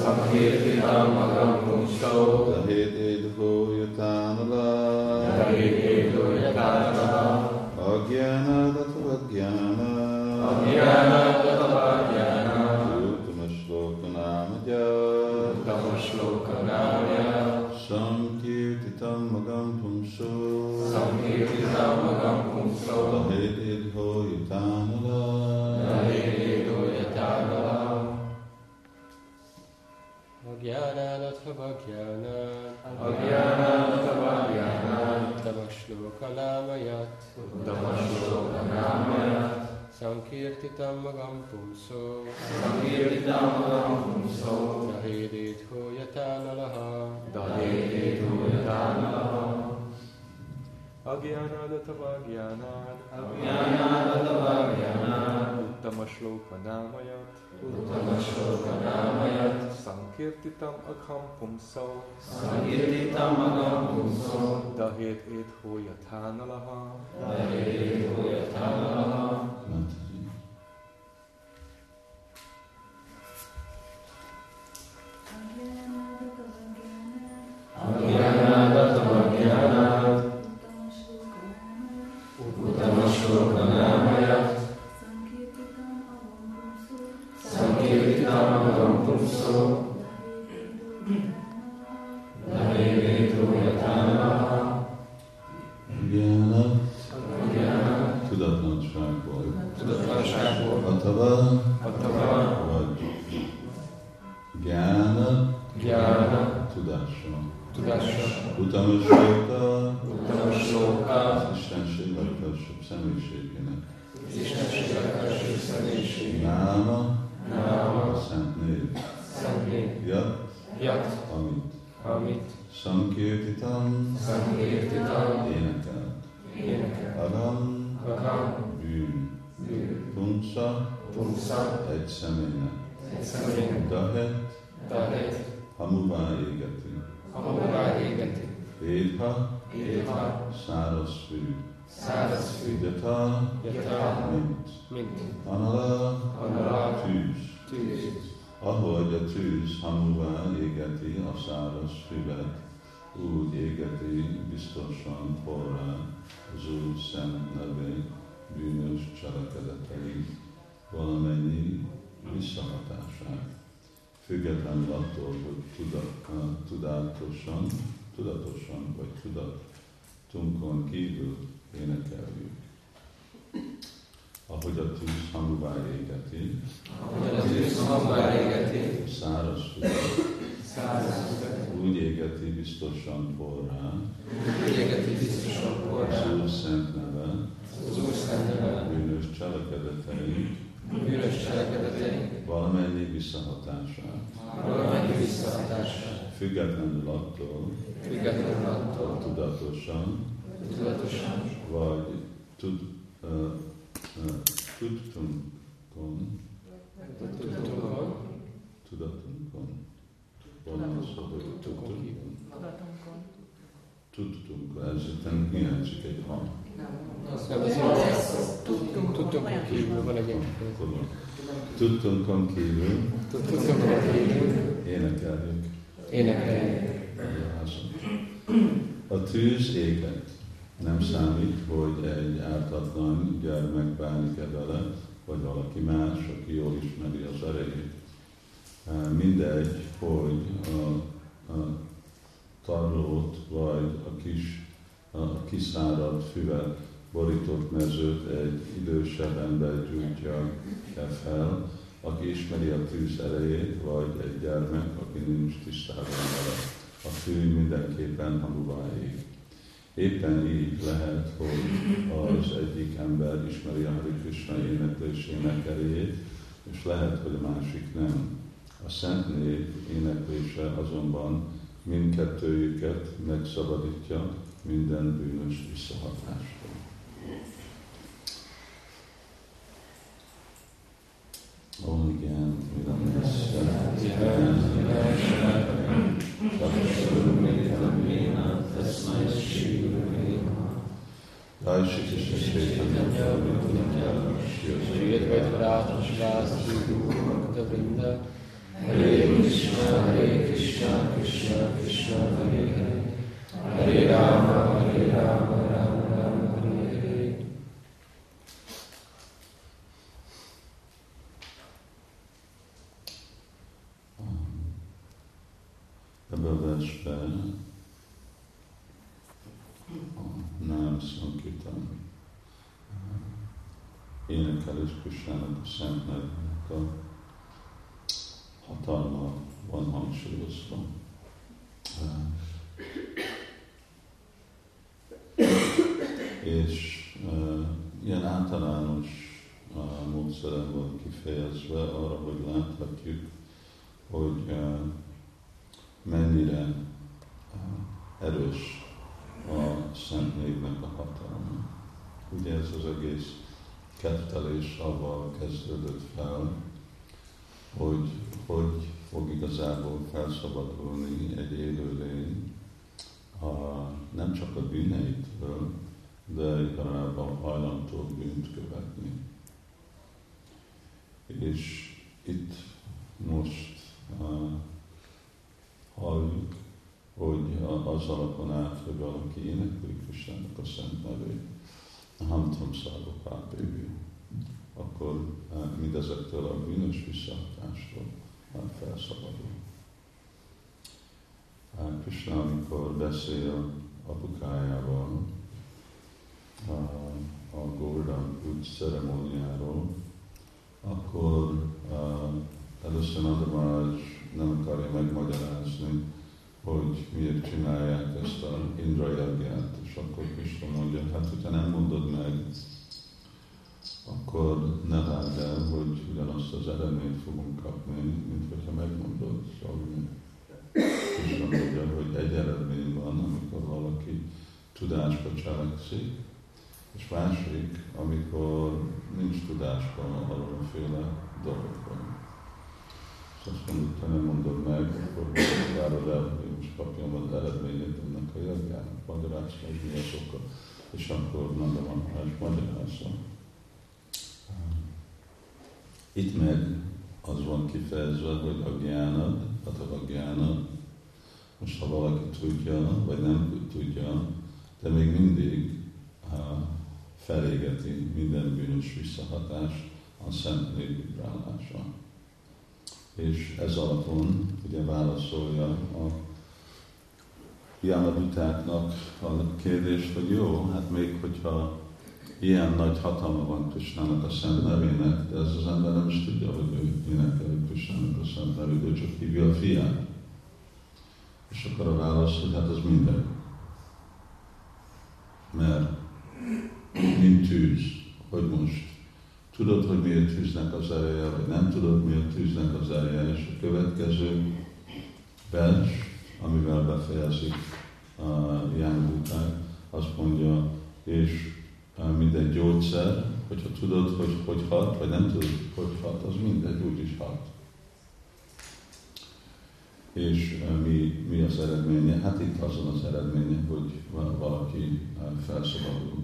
Sankirtitam magam pumso. Dahededho yatanala. Dahededho yatanala. Agyanadatvajnana. Agyanadatvajnana. Uttama-shlokanamaya. Uttama-shlokanamaya. Sankirtitam magam pumso. Sankirtitam magam pumso. Dahededho yatanala. Dahededho yatanala. Agyanadatvajnana. Agyanadatvajnana. Uttama-shlokanamaya. Uttama-shlokanamaya. Sankirtitam magam pumso. Sankirtitam magam pumso. Dahededho yatanalaha. Dahededho yatanalaha. Agyanadatvajnana. Agyanadatvajnana. Uttama-shlokanamaya. Uttama-shlokanamaya. Sankirtitam agham pumso. Sankirtitam magam pumso. Dahededho yatanalaha. Dahededho yatanalaha. Agyanadatvajnana. Uttama-shlokanamaya. Sankirtitam magam pumso. Dahededho yatanalaha. Tudatlanságból. Tudatlanságból. Atava. Vagy gyána. Tudása. Uttama-shloka. Az Istenség legfelsőbb személyiségének. Náma. Szent név. Jat. Amit. Sankirtitam. Énekelt. Agam. Bűn. Pumsa. Egy személynek. Dahet. Hamuvá égeti. Édha. Száraz fű. Jata. Mint. Anala. Tűz. Ahogy a tűz hamuvá égeti a száraz füvet, úgy égeti biztosan forrá az Úr szent nevé bűnös cselekedetei valamennyi visszahatását. Függetlenül attól, hogy tudatosan vagy tudatunkon kívül énekeljük. Ahogy a tűz hamuvá égeti, száraz füvet, úgy égeti biztosan forrá az Úr szent neve, bűnös cselekedeteink valamennyi visszahatását. Függetlenül attól, tudatosan vagy tudatunkon. Van szó, hogy tudtunkon. Ez itt hiányzik egy hang. Tudtunkon kívül van egy Tudtunkon kívül énekeljük. A tűz éget. Nem számít, hogy egy ártatlan gyermek bánik-e vele, vagy valaki más, aki jól ismeri az erejét. Mindegy, hogy a tarlót, vagy a kiszáradt füvet, borított mezőt egy idősebb ember gyújtja fel, aki ismeri a tűz erejét, vagy egy gyermek, aki nincs tisztában vele. A fű mindenképpen hamuvá ég. Éppen így lehet, hogy az egyik ember ismeri a Hare Krishna éneklésének erejét, és lehet, hogy a másik nem. A szent név éneklése azonban mindkettőjüket megszabadítja minden bűnös visszahatástól. Om igen, miram Jai Shri Krishna Chaitanya Prabhu Nityananda Shri Advaita Radha Shivas Shri Guru Bhakta Vrinda Hare Krishna, Krishna Krishna, Hare Hare, Hare Rama, Rama Rama, Hare Hare. Ebben a versben a Nám Sankirtan énekelés Krisnának a szent nevének a hatalma van hangsúlyozva. És ilyen általános módszeren van kifejezve arra, hogy láthatjuk, hogy mennyire erős a Szent Névnek a hatalma. Ugye ez az egész kettelés avval kezdődött fel, hogy fog igazából felszabadulni egy élőlény nem csak a bűneitől, de inkább a hajlamtól bűnt követni. És itt most halljuk, hogy az alapon át, hogy valaki énekli Krisnának a szent nevét, Hamtam Szarvapápévi, akkor mindezektől a bűnös visszahatástól felszabadul. Krishna, amikor beszél apukájával a Govardhan Puja ceremóniáról, akkor először Nanda Maharaj nem akarja megmagyarázni, hogy miért csinálják ezt a Indra yagyát, és akkor Krishna mondja, hát hogyha nem mondod meg, akkor ne várd el, hogy ugyanazt az eredményt fogunk kapni, mint hogyha megmondod. Szóval Krishna mondja, hogy egy eredmény van, amikor valaki tudásba cselekszik, és másik, amikor nincs tudásban valamiféle dologban. És azt mondjuk, ha nem mondod meg, akkor várod el, hogy most kapjam az eredményét ennek a jagjának. Magyarázz meg, mi az oka. És akkor Nanda Maharaj magyarázza. Itt meg az van kifejezve, hogy a gyánad, most ha valaki tudja, vagy nem tudja, de még mindig felégeti minden bűnös visszahatás a Szent Név vibrálása. És ez alapon ugye válaszolja a Yamadutáknak a kérdést, hogy jó, hát még hogyha ilyen nagy hatalma van Krisnának a szent nevének, de ez az ember nem is tudja, hogy ő énekeli Krisnának a szent nevét, ő csak hívja a fiát. És akkor a válasz, hogy hát az minden. Mert mint tűz, hogy most tudod, hogy miért tűznek az ereje, vagy nem tudod, miért tűznek az ereje, és a következő vers, amivel befejezik Yamaduták, azt mondja, és minden gyógyszer, hogyha tudod, hogy hat, vagy nem tudod, hogy hat, az mindegy, úgyis hat. És mi az eredménye? Hát itt azon az eredménye, hogy valaki felszabadul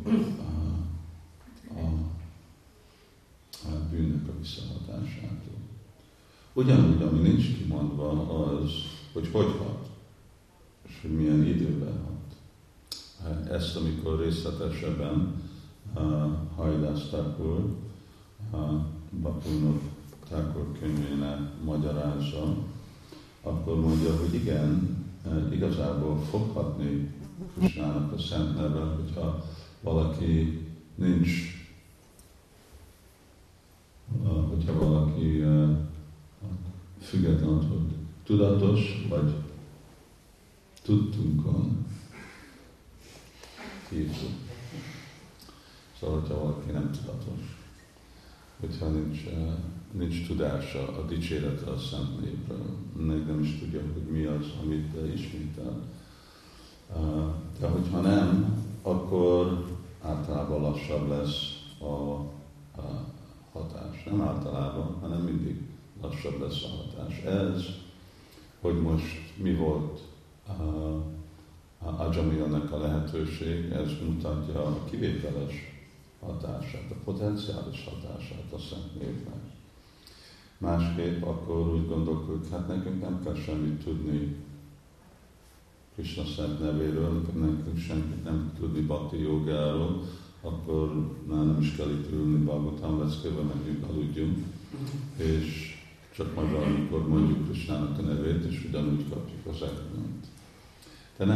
a bűnnek a visszahatásától. Ugyanúgy, ami nincs kimondva, az, hogy hat, és hogy milyen időben hat. Ezt, amikor részletesebben Haridász Thakur, Bhaktivinoda Thakur könyvének magyarázza, akkor mondja, hogy igen, igazából foghatni Krisnának a szent neve, hogyha valaki nincs, hogyha valaki független, hogy tudatos, vagy tudtunkon hívjuk. Szóval, hogyha valaki nem tudatos, hogyha nincs tudása a dicséretre a Szent Névről, nem is tudja, hogy mi az, amit ismétel. De hogyha nem, akkor általában lassabb lesz a hatás. Nem általában, hanem mindig lassabb lesz a hatás. Ez, hogy most mi volt Ajamilnak a lehetőség, ez mutatja a kivételes hatását, a potenciális hatását a Szent Névnek. Másképp akkor úgy gondolkodjuk, hát nekünk nem kell semmit tudni Krishna szent nevéről, nekünk semmit nem tudni bhakti jogáról, akkor nem is kell itt ülni Bhagavatam leckébe, megyünk, aludjunk, és csak maga, amikor mondjuk Krishnának a nevét, és ugyanúgy kapjuk az eredményt. De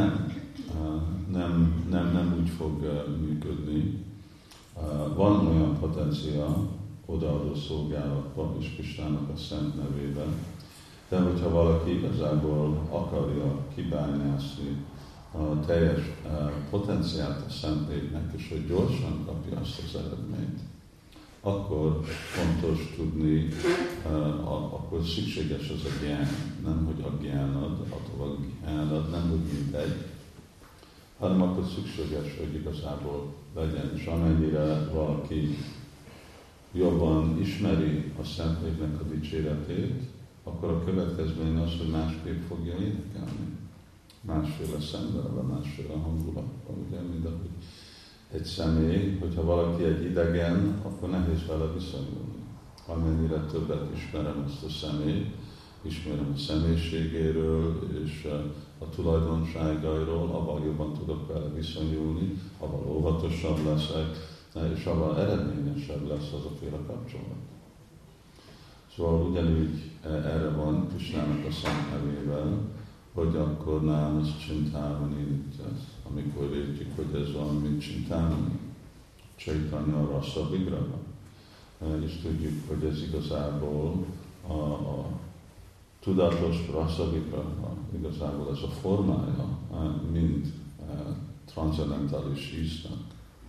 nem úgy fog működni. Van olyan potenciál odaadó szolgálatban és Krishnának a szent nevében, de hogyha valaki igazából akarja kibányászni a teljes potenciált a Szentléleknek, és hogy gyorsan kapja azt az eredményt, akkor fontos tudni, akkor szükséges az a gyán, nem hogy a gyánad, a gyánad, nem hogy mindegy, hanem akkor szükséges, hogy igazából legyen, és amennyire valaki jobban ismeri a Szentléleknek a dicséretét, akkor a következmény az, hogy másképp fogja énekelni. Másféle szemben, másféle hangulatban, ugye, mint ahogy egy személy, hogyha valaki egy idegen, akkor nehéz vele viszonyulni. Amennyire többet ismerem azt a személyt, ismerem a személyiségéről és a tulajdonságairól, avval jobban tudok vele viszonyulni, avval óvatosabb leszek, és avval eredményesebb lesz az a féle kapcsolat. Szóval ugyanúgy erre van Krishnának a szent nevével, hogy akkor nálam az Csintámani Nityas, amikor értjük, hogy ez van, mint Csintámani, Chaitanya Rasa Vigraha. És tudjuk, hogy ez igazából a tudatos Rasa Vigraha, igazából ez a formája, mind transzendentális íznek.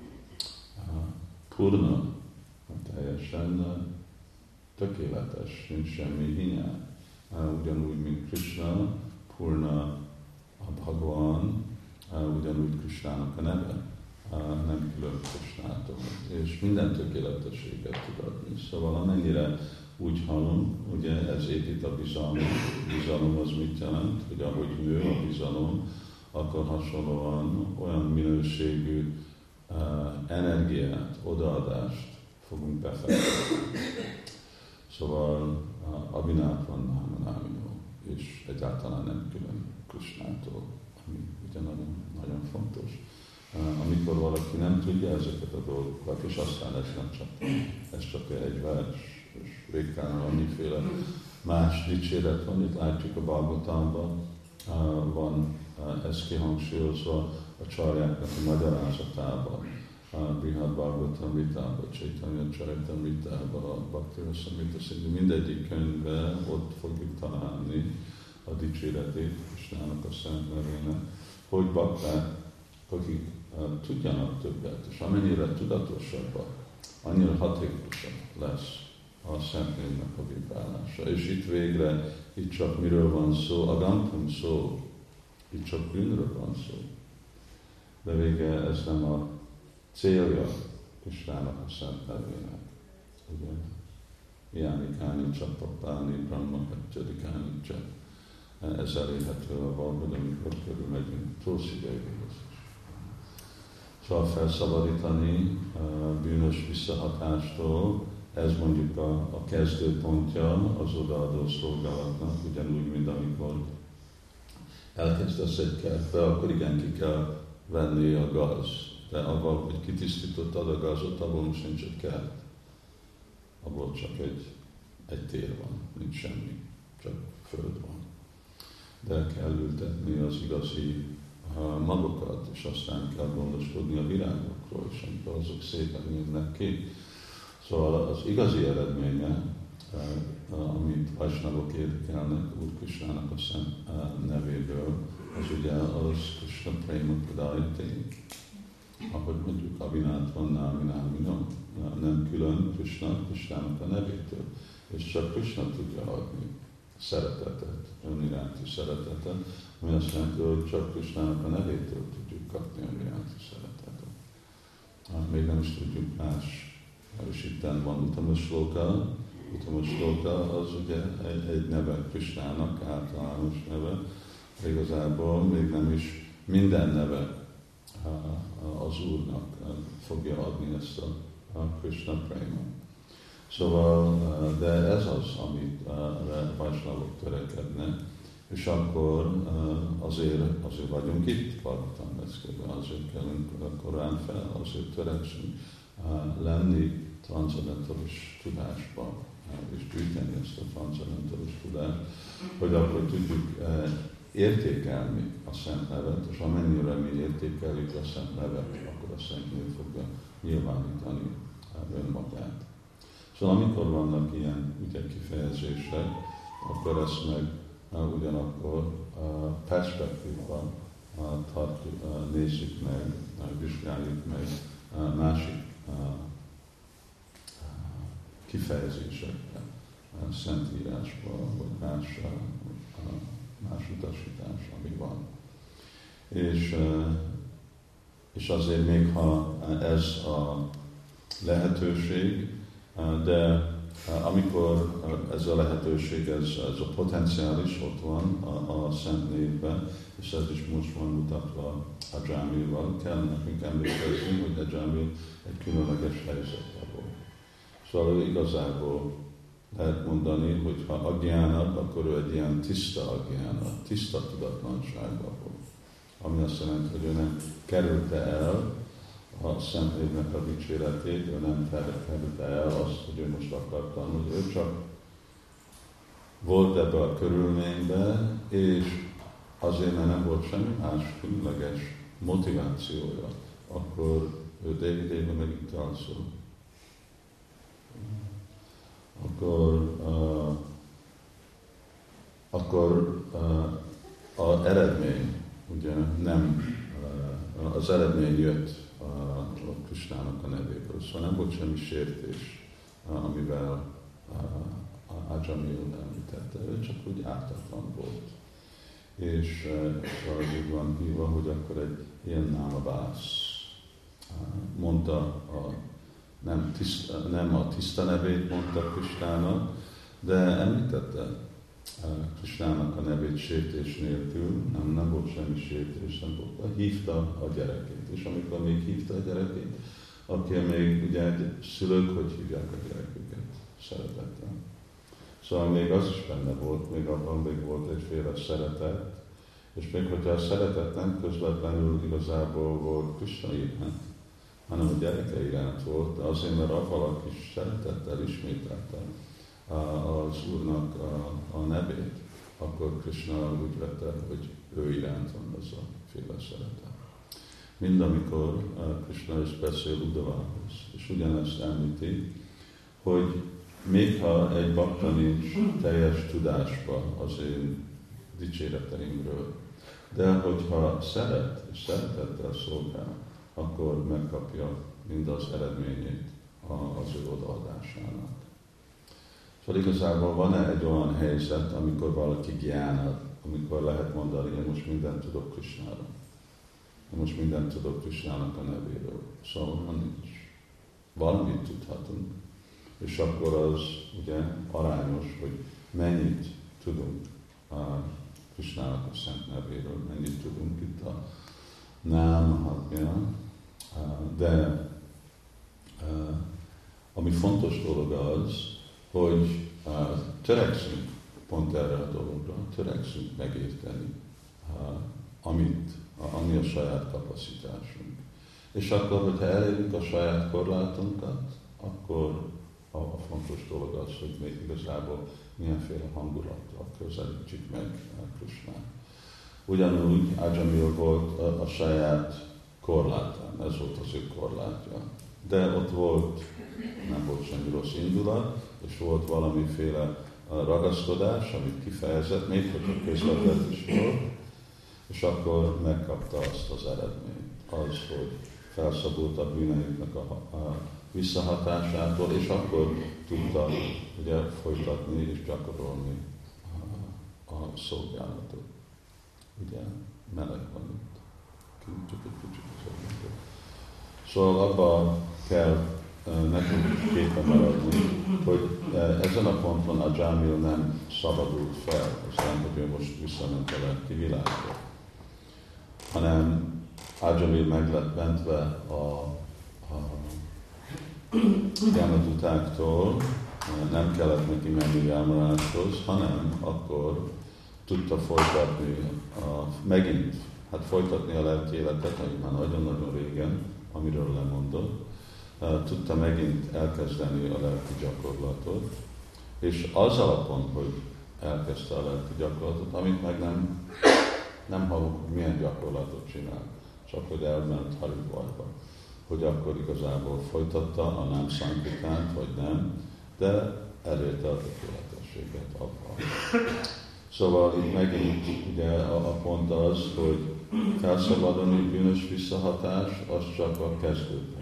Purna, teljesen tökéletes, nincs semmi hiány. Ugyanúgy, mint Krishna, Purna a Bhagavan, ugyanúgy Krishnának a neve, nem külön Krishnától, és minden tökéletességet tud adni. Szóval amennyire úgy hallom, ugye ez épít a bizalom. Bizalom az mit jelent? Hogy ahogy nő a bizalom, akkor hasonlóan olyan minőségű energiát, odaadást fogunk befektetni. Szóval Abhinátvan Námanáminó, és egyáltalán nem külön Krishnától, ami ugye nagyon, nagyon fontos. Amikor valaki nem tudja ezeket a dolgokat, és aztán ez csak egy vers, és végtelen annyiféle más dicséret van, itt látjuk a Bhagavatamban, van ez kihangsúlyozva a csarjáknak a magyarázatában, a Brihad Bhagavatam vitában, Chaitanya Charitamritában, a Bhakti Rasamrita Sindhu, mindegyik könyvben ott fogjuk találni a dicséretét Krisnának a szent nevének, hogy bakták, akik tudjanak többet, és amennyire tudatosabbak, annyira hatékonyabb lesz a Szentnévnek a vibrálása. És itt végre, itt csak miről van szó, a gampum szó, itt csak bűnről van szó. De vége ez nem a célja Krisnának a szent nevének. Ugye? Jánikáni csapapáni, brahmakatjadikáni csap. Ez elérhető a valhogy, amikor körülmegyünk Tulsi-dévihez. Szóval felszabadítani bűnös visszahatástól, ez mondjuk a kezdőpontja az odaadó szolgálatnak, ugyanúgy, mint amikor elkezdesz egy kertbe, akkor igen, ki kell venni a gaz. De avval, hogy kitisztítottad a gazot, abból most nincs egy kert. Abból csak egy tér van, nincs semmi, csak föld van. De kell ültetni az igazi magokat, és aztán kell gondoskodni a virágokról, és amikor azok szépen jönnek ki. Szóval az igazi eredménye, amit Vaisnavok érdekelnek Úr Krisnának a szent nevéből, az ugye az Krishna Prema Pradayate, ahogy mondjuk Abhinátvan Náminám, nem külön Krishnának a nevétől, és csak Krishna tudja adni szeretetet, öniránti szeretetet, ami azt jelenti, hogy csak Krishnának a nevétől tudjuk kapni öniránti szeretetet. Még nem is tudjuk más, és itten van Utamashloka az ugye egy neve, Krishnának általános neve, igazából még nem is minden neve az Úrnak fogja adni ezt a Krishna Prema. Szóval, de ez az, amit Vajsnavok törekednek, és akkor azért vagyunk itt Parvatambeszkében, azért kellünk korán fel, azért törekszünk lenni transzendentális tudásban, és gyűjteni ezt a transzendentális tudást, hogy akkor tudjuk értékelni a Szent Nevet, és amennyire mi értékeljük a Szent Nevet, akkor a Szent Név fogja nyilvánítani önmagát. Szóval amikor vannak ilyen kifejezések, akkor ezt meg ugyanakkor perspektívban nézzük meg, vizsgáljuk meg másik kifejezésekben, Szentírásban, vagy más utasítás, ami van. És azért még ha ez a lehetőség, de amikor ez a lehetőség, ez a potenciális ott van a Szent Névben, és ez is most van mutatva Ajamilval, kell nekünk emlékezni, hogy Ajamil egy különleges helyzetben volt. Szóval igazából lehet mondani, hogy ha agjának, akkor ő egy ilyen tiszta agjának, tiszta tudatlanságban volt. Ami azt jelenti, hogy ő nem kerülte el a Szent Névnek a dicséretét, ő nem kerülte el azt, hogy ő most akar tanulni, ő csak volt ebbe a körülményben, és azért, mert nem volt semmi más különleges motivációja, akkor ő David megint alszol. Akkor az eredmény, ugye nem, az eredmény jött a Krisnának a nevéből, szóval nem volt semmi sértés, amivel Ajamil említette, ő csak úgy ártatlan volt. És valahogy úgy van hívva, hogy akkor egy ilyen námavász mondta, nem a tiszta nevét mondta Krisnának, de említette Krisnának a nevét sértés nélkül, nem volt semmi sértés, nem volt. Hívta a gyerekét, és amikor még hívta a gyerekét, akkor még ugye szülők, hogy hívják a gyereküket szeretettel. Szóval még az is benne volt, még abban még volt egyféle szeretet, és még hogyha a szeretet nem közvetlenül igazából volt Krisna iránt, hanem a gyereke iránt volt, de azért, mert a valaki is szeretettel ismételte az Úrnak a nevét, akkor Krisna úgy vette, hogy ő iránt van az a féle szeretet. Mind amikor Krisna is beszél Uddhavához, és ugyanezt említi, hogy még ha egy bakta nincs teljes tudásba az én dicséreteimről, de hogyha szeret és szeretettel szolgál, akkor megkapja mind az eredményét az ő odaadásának. Szóval igazából van-e egy olyan helyzet, amikor valaki gyánad, amikor lehet mondani, hogy most mindent tudok Krisnáról. Most mindent tudok Krisnának a nevéről. Szóval nincs. Valamit tudhatunk. És akkor az ugye arányos, hogy mennyit tudunk Krisnának a szent nevéről, mennyit tudunk itt a námhatja. De ami fontos dolog az, hogy törekszünk pont erre a dologra, törekszünk megérteni, ami a saját kapacitásunk. És akkor, hogyha elérjük a saját korlátunkat, akkor a fontos dolog az, hogy még igazából milyenféle hangulattal közelítsük meg Krisnát. Ugyanúgy Ajamil volt a saját korlátán, ez volt az ő korlátja. De ott volt, nem volt semmi rossz indulat, és volt valamiféle ragaszkodás, amit kifejezett, még hogyha közvetlen is volt, és akkor megkapta azt az eredményt. Az, hogy felszabult a bűneinknek a visszahatásától, és akkor tudta ugye, folytatni és gyakorolni a szolgálatot. Ugye, meleg van itt. Csak egy kicsit szolgálatot. Szóval abban kell nekünk képen maradni, hogy ezen a ponton Ajamil nem szabadult fel, aztán, hogy ő most visszament a lelki világba, hanem Ajamil meg lett mentve Yamadutáktól nem kellett neki menni Yamarajhoz, hanem akkor tudta folytatni, megint folytatni a lelki életet, amit már nagyon-nagyon régen, amiről lemondott, tudta megint elkezdeni a lelki gyakorlatot, és az alapon, hogy elkezdte a lelki gyakorlatot, amit meg nem hallunk, hogy milyen gyakorlatot csinál, csak hogy elment Haridvarba, hogy akkor igazából folytatta a Nám Sankirtánt, vagy nem, de elérte a tökéletességet abban. Szóval itt megint ugye a pont az, hogy felszabadulni bűnös visszahatás, az csak a kezdőpont.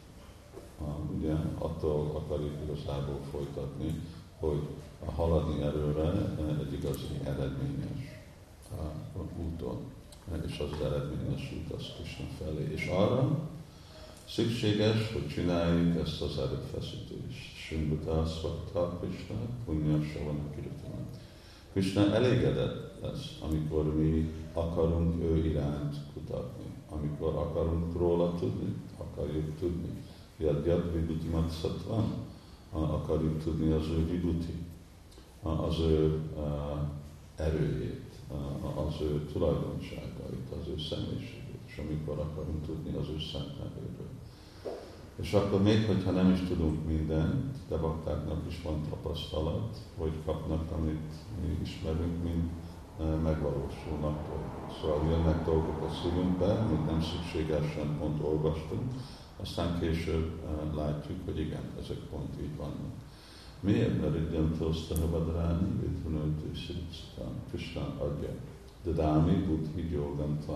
Ugye attól akarjuk igazából folytatni, hogy haladni előre egy igazi eredményes úton. És az eredményes út az Krishna felé. És arra szükséges, hogy csináljuk ezt az erőfeszítést. Srimbhata Svakta Krishna, Punya Savana Kirtana. Krishna elégedett lesz, amikor mi akarunk ő iránt kutatni. Amikor akarunk róla tudni, akarjuk tudni. Yad Vibhuti Matsattva, akarjuk tudni az ő vibhuti, az ő erőjét, az ő tulajdonságait, az ő személyiségét, és amikor akarunk tudni az ő szent nevéről. És akkor még, hogyha nem is tudunk mindent, de baktáknak is van tapasztalat, hogy kapnak, amit mi ismerünk, mint megvalósulnak dolgok. Szóval jönnek dolgok a szívünkbe, amit nem szükségesen pont olvastunk, aztán később látjuk, hogy igen, ezek pont így vannak. Miért? Mert idem tosztahavadráni, vidhunőtő sziricitán, Krishna adja. Dadámi buddhi yogantam.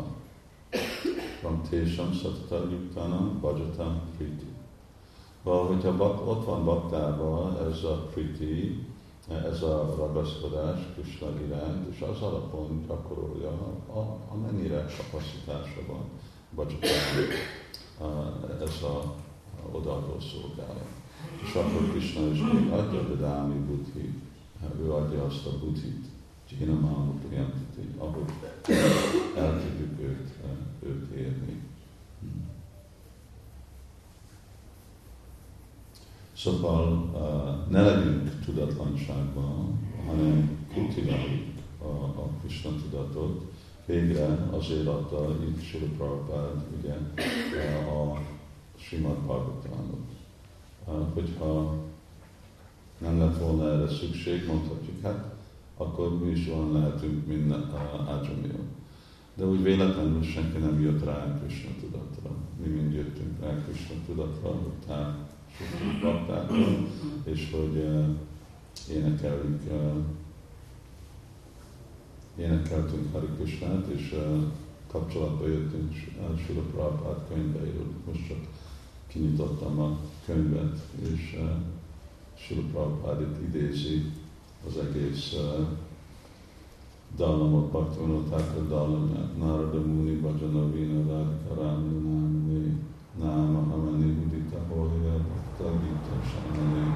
Van tésam szatata yuktanam, bhajatam priti. Hogyha ott van baktában ez a priti, ez a ragaszkodás Krishna iránt, és az alapon gyakorolja, amennyire kapacitása van, bhajatam, ez a odaadó szolgálat. És akkor Krishna is még adja a Dámi buddhi, ő adja azt a buddhit, Jinamámu Priyantiti, ahogy el tudjuk őt érni. Szóval ne legyünk tudatlanságban, hanem kultiváljuk a Krishna tudatot. Végre azért adta itt Srila Prabhupád, ugye, a Srimad Bhagavatamot. Hogyha nem lett volna erre szükség, mondhatjuk, hát akkor mi is olyan lehetünk, mint Ágyamil. De úgy véletlenül senki nem jött rá Krishna tudatra. Mi mind jöttünk rá Krishna tudatra, hogy társult baktákon, és hogy énekeltünk Hari Krishnát, és kapcsolatba jöttünk Srila Prabhupád könyveiről. Most csak kinyitottam a könyvet, és Srila Prabhupád itt idézi az egész dallamot, Bhaktivinoda Thakur dallamját. Narada Muni Bhajana Vina Radhika Rami Namani Náma Amani Udita Hoya Bhakta Gita Sanani.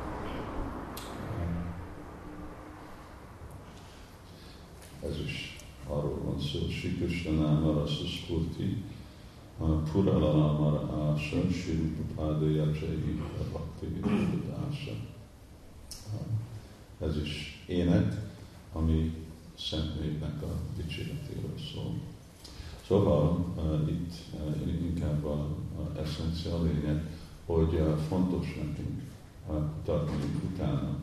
Ez is arról van szó, Sri Krishna Náma Rasa Spurti, Puralamara Ása, Sri Rupapada Yajai Bhakti Vidadása. Ez is ének, ami Szent Névnek a dicséretéről szól. Szóval itt inkább a eszencia lényeg, hogy fontos nekünk kutatni utána,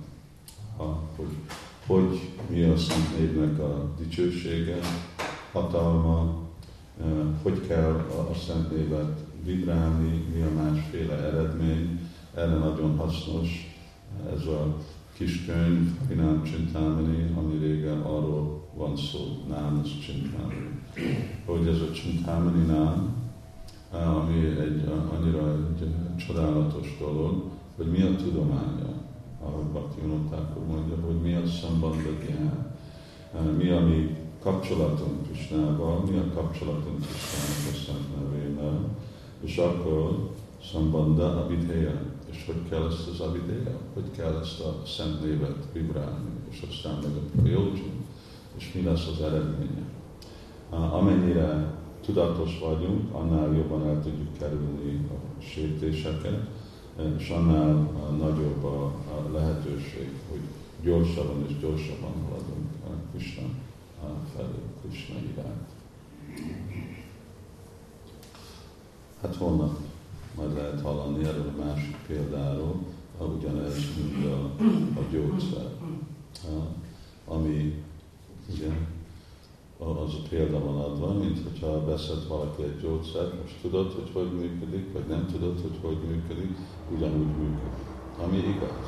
hogy mi a Szent Névnek a dicsősége, hatalma, hogy kell a Szent Névet vibrálni, mi a másféle eredmény. Erre nagyon hasznos ez a kis könyv, Vinám Csintámani, ami régen arról van szó, Nám Csintámani. Hogy ez a Csintámani Nám, ami annyira egy csodálatos dolog, hogy mi a tudománya, ahogy Bhaktivinoda Thakur mondja, hogy mi a Sambandha Gyán, mi a mi kapcsolatunk Krishnával, mi a kapcsolatunk Krishnának a Szent Nevével, és akkor Sambandha Abhidheya. És hogy kell ezt az Abhidheya? Hogy kell ezt a Szent Névet vibrálni, és aztán meg a Prayojan, és mi lesz az eredménye. Amennyire tudatos vagyunk, annál jobban el tudjuk kerülni a sértéseket, és annál nagyobb a lehetőség, hogy gyorsabban és gyorsabban haladunk Krishna felé, Krishna iránt. Hát holnap majd lehet hallani erről a másik példáról, ugyanez, mint a gyógyszer, ami ugye, az a példa van adva, mint hogyha beszélt valaki egy gyógyszert, most tudod, hogy működik, vagy nem tudod, hogy működik, ugyanúgy működik. Ami igaz.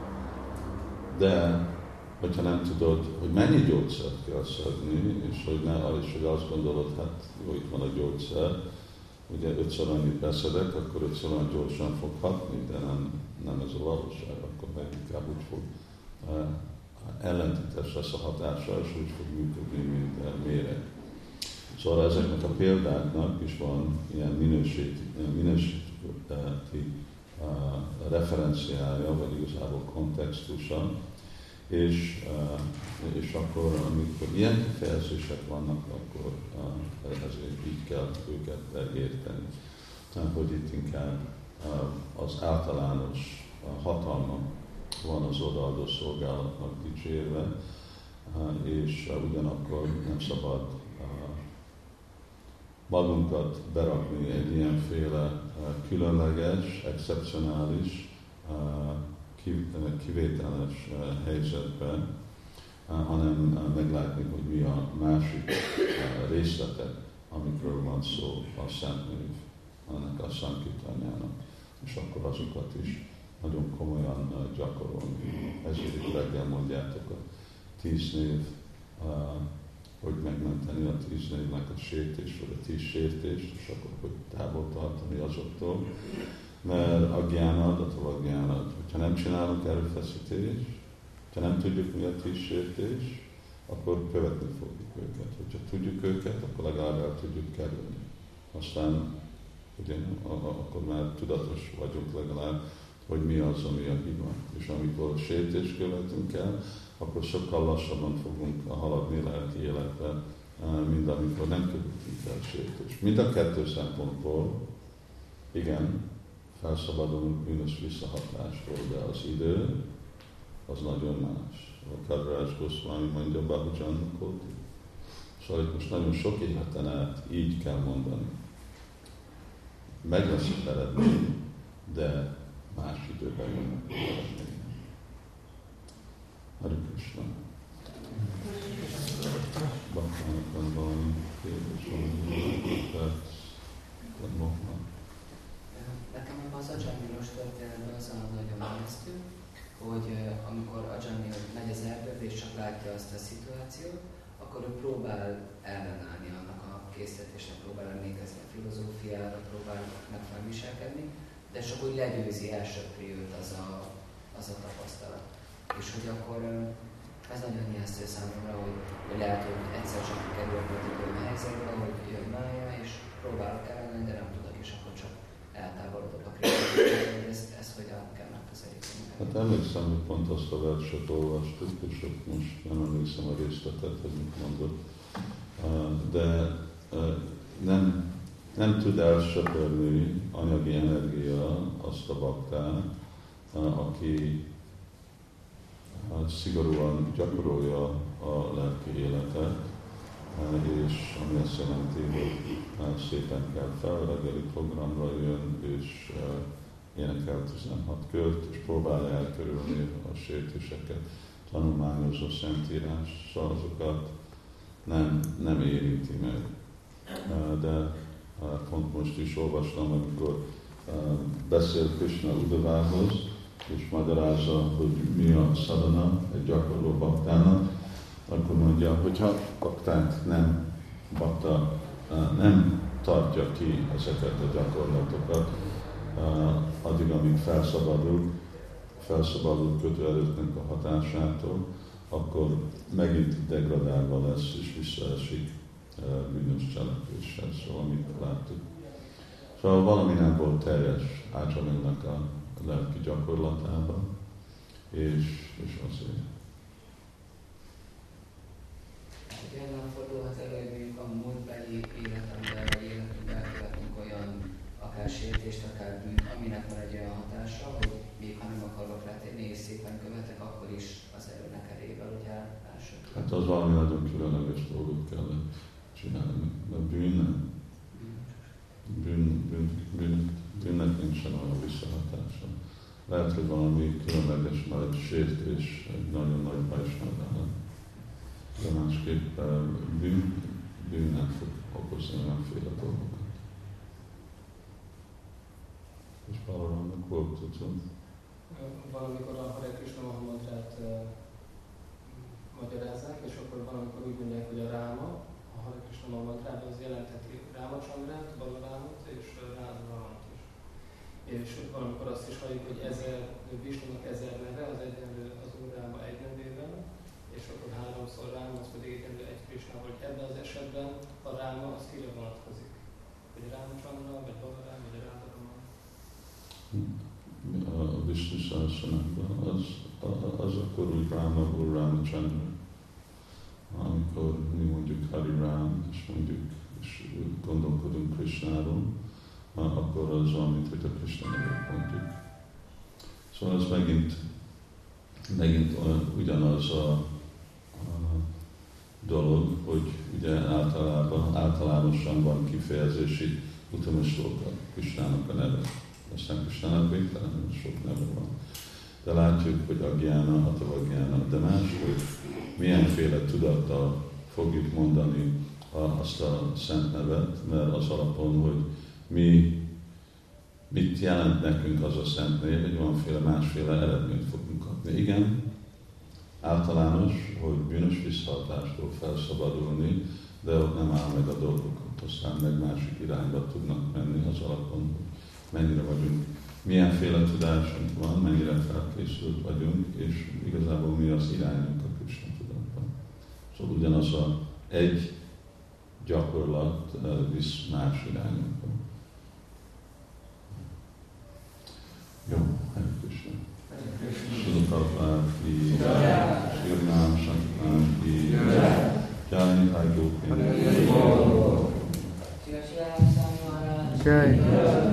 De, hogyha nem tudod, hogy mennyi gyógyszert kell szedni, és hogy azt gondolod, hát jó, itt van a gyógyszer, ugye 5-szor annyit beszedek, akkor 5-szor olyan gyorsan fog hatni, de nem ez a valóság, akkor meg inkább úgy fog ellentétes lesz a hatása, és úgy fog működni, mint méreg. Szóval ezeknek a példáknak is van ilyen minősíti referenciája, vagy igazából kontextusa, és akkor, amikor ilyen kifejezések vannak, akkor ezért így kell őket érteni. Tehát, hogy itt inkább az általános hatalma van az odaadó szolgálatnak dicsérve, és ugyanakkor nem szabad magunkat berakni egy ilyenféle különleges, excepcionális, kivételes helyzetben, hanem meglátni, hogy mi a másik részletek, amikről van szó a Szentkönyv, annak a Sankirtanyának, és akkor azokat is nagyon komolyan gyakorolni. Ezért reggel mondjátok a 10 név, hogy megmenteni a 10 névnek a sértést, vagy a 10 sértést, és akkor hogy távol tartani azoktól. Mert a gyánad, a tavagyánad, hogyha nem csinálunk erőfeszítést, ha nem tudjuk mi a 10 sértés, akkor követni fogjuk őket. Hogyha tudjuk őket, akkor legalább el tudjuk kerülni. Aztán ugye, akkor már tudatos vagyunk legalább, hogy mi az, ami a hiba. És amikor sértést követünk el, akkor sokkal lassabban fogunk haladni lelki életben, mint amikor nem követünk el sértést. Mind a kettő szempontból, igen, felszabadulunk bűnös visszahatástól, de az idő az nagyon más. A Kaviraj Goswami mondja Bahujan Koti. Szóval itt most nagyon sok életen át így kell mondani. Meg lesz az eredmény, de más időben jönnek az eredmény. Hare Krishna. Bakmának van valami kérdés, Nekem az Ajamil-os történetben az a nagyon ijesztő, hogy amikor Ajamil megy az erdőbe és csak látja azt a szituációt, akkor ő próbál ellenállni annak a késztetésnek, próbál emlékezni a filozófiára, próbál megfelelően viselkedni, de csak úgy legyőzi, elsöpri őt az a tapasztalat. És hogy akkor ez nagyon ijesztő számomra, hogy lehet, hogy egyszer csak kerülhetek olyan helyzetbe, hogy jön mája, és próbálok ellenállni, de nem tudok, és akkor csak eltávolodok a kritikától, hogy ezt hogyan kell megközelíteni. Hát emlékszem, hogy pont azt a verset olvastuk, és ott most nem emlékszem a részletet, hogy mit mondott. De nem tud elsöpörni anyagi energia azt a baktát, aki szigorúan gyakorolja a lelki életet, és ami azt jelenti, hogy szépen kell fel, reggeli programra jön, és énekel 16 kört, és próbálja elkerülni a sértéseket, tanulmányozza Szentírás, szóval azokat nem érinti meg. De pont most is olvastam, amikor beszél Krishna Uddhavához, és magyarázza, hogy mi a sadhana egy gyakorló baktának, akkor mondja, hogy ha baktát nem tartja ki ezeket a gyakorlatokat, addig, amíg felszabadul kötőerőknek a hatásától, akkor megint degradálva lesz és visszaesik bűnös cselekvéssel, szóval mit láttuk. Szóval valami nem volt teljes Ajamilnak a lelki gyakorlatában, és azért. Ugye nem fordulhat elő, hogy mondjuk a múltbeli életemben, vagy életünkben elkövetünk olyan akár sértést, akár bűnt, aminek van egy olyan hatása, Hát az valami nagyon különleges dolgot kellett csinálni, mert bűn nem. Bűnnek nincsen olyan visszahatása. Lehet, hogy valami különleges nagy sértés, egy nagyon nagy bajsnál, de másképp bűn nem fog okozni olyanféle dolgokat. És valahogy volt tudod? Valamikor a Hare Krishna Mahamantrát magyarázzák, és akkor valamikor úgy mondják, hogy a Ráma, a Hare Krishna Mahamantrában az jelentheti Rámacsandrat, Balarámot és Rámát is. És valamikor azt is halljuk, hogy Visnunak 1000 neve, az egyenlő az Úr Ráma egy nevével, és akkor 3-szor Ráma, az pedig egyenlő egy Krishna, hogy ebben az esetben a Ráma az kire vonatkozik. Vagy Rámachandra, vagy Balarám, vagy Rádharama. A Vishnu Sahasranamban az akkor úgy Ráma úr Ramachandra. Amikor mi mondjuk Hari Rám, és mondjuk, és gondolkodunk Krishnáról, akkor az van, mint hogy a Krishna nevet mondjuk. Szóval ez megint ugyanaz a dolog, hogy ugye általánosan van kifejezési utamostókkal Krishnának a neve. Aztán Krishnának végtelenül sok neve van. De látjuk, hogy Agyána, Hatavagyána, de máshogy milyenféle tudattal fogjuk mondani azt a szent nevet, mert az alapon, hogy mit jelent nekünk az a szent név, egy valamiféle másféle eredményt fogunk kapni. Igen, általános, hogy bűnös visszahatástól felszabadulni, de ott nem áll meg a dolgok, aztán meg másik irányba tudnak menni az alapon, hogy mennyire vagyunk, milyenféle tudásunk van, mennyire felkészült vagyunk, és igazából mi az irányunk a Krishna tudatban. Szóval ugyanaz egy gyakorlat visz más irányokba. Jó, Hare Krishna. Srila Prabhupada ki, Sri Ram Shankar ki, Jai Nithai Gopinath. Jai.